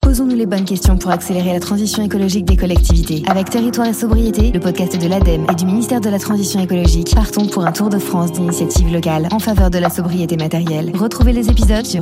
Posons-nous les bonnes questions pour accélérer la transition écologique des collectivités. Avec Territoire et Sobriété, le podcast de l'ADEME et du ministère de la Transition écologique, partons pour un tour de France d'initiatives locales en faveur de la sobriété matérielle. Retrouvez les épisodes sur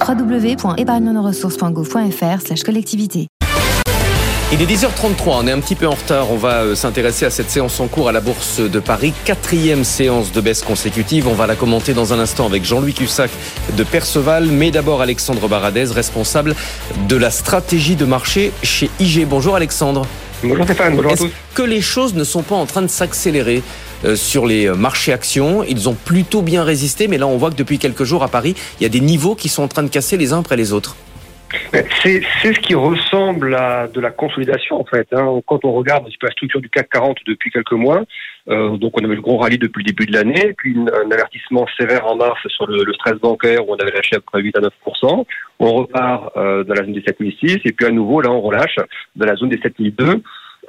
www.épargnenoressources.gouv.fr/collectivité. Il est 10h33, on est un petit peu en retard, on va s'intéresser à cette séance en cours à la Bourse de Paris, 4e séance de baisse consécutive. On va la commenter dans un instant avec Jean-Louis Cussac de Perceval, mais d'abord Alexandre Baradez, responsable de la stratégie de marché chez IG. Bonjour Alexandre. Bonjour Stéphane, bonjour à tous. Est-ce que les choses ne sont pas en train de s'accélérer sur les marchés actions? Ils ont plutôt bien résisté, mais là on voit que depuis quelques jours à Paris, il y a des niveaux qui sont en train de casser les uns après les autres. C'est ce qui ressemble à de la consolidation en fait. Quand on regarde un petit peu la structure du CAC 40 depuis quelques mois, donc on avait le gros rallye depuis le début de l'année, puis un avertissement sévère en mars sur le stress bancaire où on avait lâché à peu près 8 à 9%. On repart dans la zone des 7006 et puis à nouveau là on relâche dans la zone des 7002.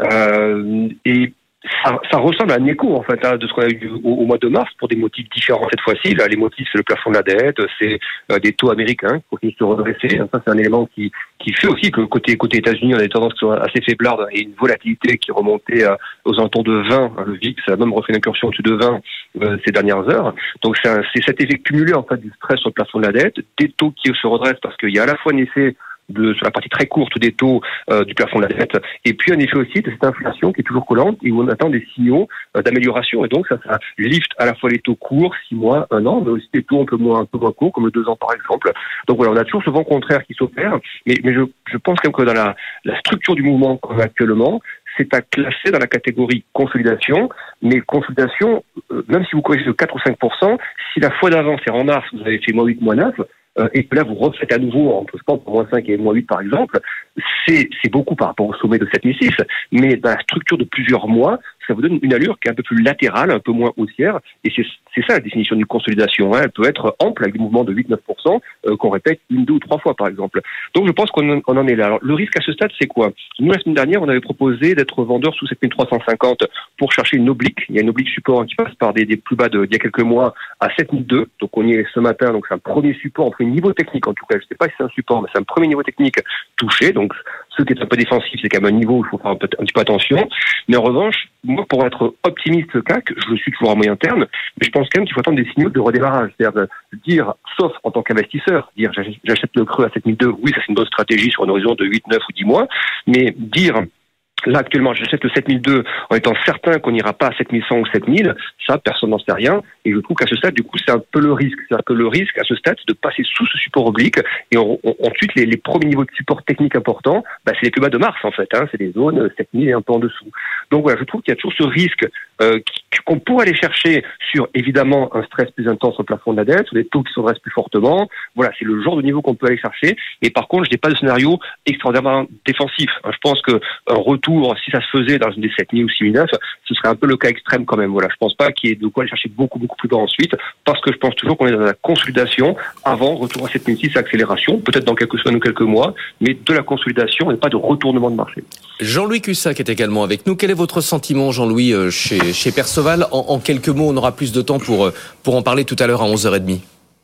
Et ça ressemble à un écho en fait de ce qu'on a eu au mois de mars pour des motifs différents cette fois-ci. Là, les motifs c'est le plafond de la dette, c'est des taux américains qui continuent de se redresser. Ça c'est un élément qui fait aussi que côté États-Unis on a des tendances qui sont assez faiblardes et une volatilité qui remontait aux alentours de 20. Le VIX a même refait une incursion au-dessus de 20 ces dernières heures. Donc c'est cet effet cumulé en fait du stress sur le plafond de la dette, des taux qui se redressent parce qu'il y a à la fois un effet sur la partie très courte des taux du plafond de la dette, et puis un effet aussi de cette inflation qui est toujours collante et où on attend des signaux d'amélioration, et donc ça lift à la fois les taux courts, 6 mois, 1 an, mais aussi des taux un peu moins courts, comme le 2 ans par exemple. Donc voilà, on a toujours ce vent contraire qui s'opère, mais je pense quand même que dans la structure du mouvement qu'on a actuellement, c'est à classer dans la catégorie consolidation, mais consolidation, même si vous corrigez de 4 ou 5%, si la fois d'avant, c'est en mars, vous avez fait -8, -9, et que là vous refaites à nouveau entre -5 et -8 par exemple, c'est beaucoup par rapport au sommet de 7006, mais dans la structure de plusieurs mois, ça vous donne une allure qui est un peu plus latérale, un peu moins haussière, et c'est ça la définition d'une consolidation. Elle peut être ample avec des mouvements de 8-9% qu'on répète 1, 2 ou 3 fois par exemple. Donc je pense qu'on en est là. Alors le risque à ce stade c'est quoi? Nous la semaine dernière on avait proposé d'être vendeur sous 7350 pour chercher une oblique. Il y a une oblique support qui passe par des plus bas d'il y a quelques mois à 7002, donc on y est ce matin, donc c'est un premier support, un premier niveau technique en tout cas, je ne sais pas si c'est un support, mais c'est un premier niveau technique touché, donc ce qui est un peu défensif, c'est quand même un niveau où il faut faire un petit peu attention. Mais en revanche, moi, pour être optimiste CAC, je le suis toujours à moyen terme, mais je pense quand même qu'il faut attendre des signaux de redémarrage. C'est-à-dire dire, sauf en tant qu'investisseur, dire j'achète le creux à 7002, oui, ça c'est une bonne stratégie sur un horizon de 8, 9 ou 10 mois, mais dire là, actuellement, j'achète le 7002 en étant certain qu'on n'ira pas à 7100 ou 7000. Ça, personne n'en sait rien. Et je trouve qu'à ce stade, du coup, c'est un peu le risque. C'est-à-dire que le risque, à ce stade, c'est de passer sous ce support oblique. Et ensuite, les premiers niveaux de support technique importants, c'est les plus bas de mars, en fait. C'est les zones 7000 et un peu en dessous. Donc voilà, je trouve qu'il y a toujours ce risque qu'on pourrait aller chercher sur, évidemment, un stress plus intense au plafond de la dette, sur des taux qui se redressent plus fortement. Voilà, c'est le genre de niveau qu'on peut aller chercher. Et par contre, je n'ai pas de scénario extraordinairement défensif. Je pense que un retour, si ça se faisait dans une des 7000 ou 6009, ce serait un peu le cas extrême quand même. Voilà, je pense pas qu'il y ait de quoi aller chercher beaucoup plus bas ensuite, parce que je pense toujours qu'on est dans la consolidation avant retour à 7006, accélération, peut-être dans quelques semaines ou quelques mois, mais de la consolidation et pas de retournement de marché. Jean-Louis Cussac est également avec nous. Quel est votre sentiment, Jean-Louis, chez Perceval? En quelques mots, on aura plus de temps pour en parler tout à l'heure à 11h30.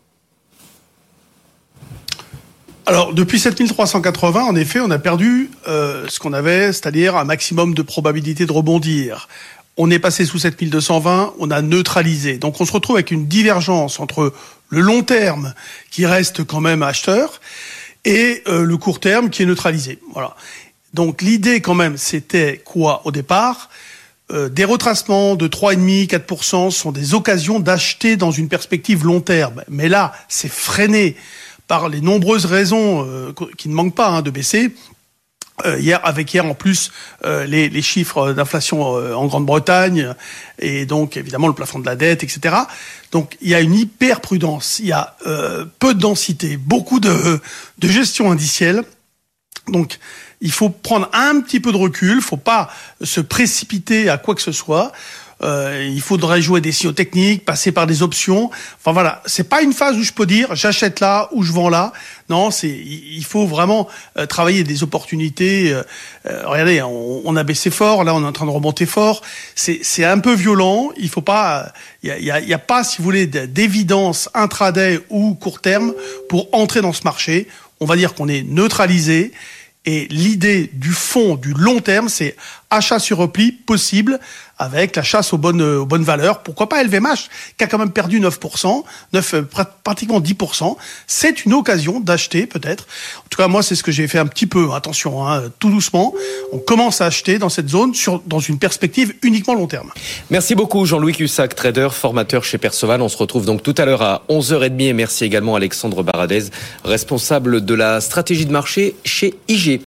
Alors, depuis 7380, en effet, on a perdu ce qu'on avait, c'est-à-dire un maximum de probabilité de rebondir. On est passé sous 7220, on a neutralisé. Donc, on se retrouve avec une divergence entre le long terme, qui reste quand même acheteur, et le court terme, qui est neutralisé. Voilà. Donc, l'idée, quand même, c'était quoi, au départ? Des retracements de 3,5, 4% sont des occasions d'acheter dans une perspective long terme. Mais là, c'est freiné par les nombreuses raisons qui ne manquent pas de baisser. Hier en plus les chiffres d'inflation en Grande-Bretagne et donc évidemment le plafond de la dette, etc. Donc il y a une hyper prudence, il y a peu de densité, beaucoup de gestion indicielle. Donc il faut prendre un petit peu de recul, faut pas se précipiter à quoi que ce soit. Il faudrait jouer des signaux techniques, passer par des options. Enfin voilà, c'est pas une phase où je peux dire j'achète là ou je vends là. Non, il faut vraiment travailler des opportunités. Regardez, on a baissé fort, là on est en train de remonter fort. C'est un peu violent. Il faut pas, il y a pas, si vous voulez, d'évidence intraday ou court terme pour entrer dans ce marché. On va dire qu'on est neutralisé. Et l'idée du fonds du long terme, c'est achat sur repli possible avec la chasse aux bonnes valeurs. Pourquoi pas LVMH, qui a quand même perdu 9%, pratiquement 10%. C'est une occasion d'acheter peut-être. En tout cas, moi, c'est ce que j'ai fait un petit peu. Attention, tout doucement. On commence à acheter dans cette zone dans une perspective uniquement long terme. Merci beaucoup Jean-Louis Cussac, trader, formateur chez Perceval. On se retrouve donc tout à l'heure à 11h30 et merci également à Alexandre Baradez, responsable de la stratégie de marché chez IG.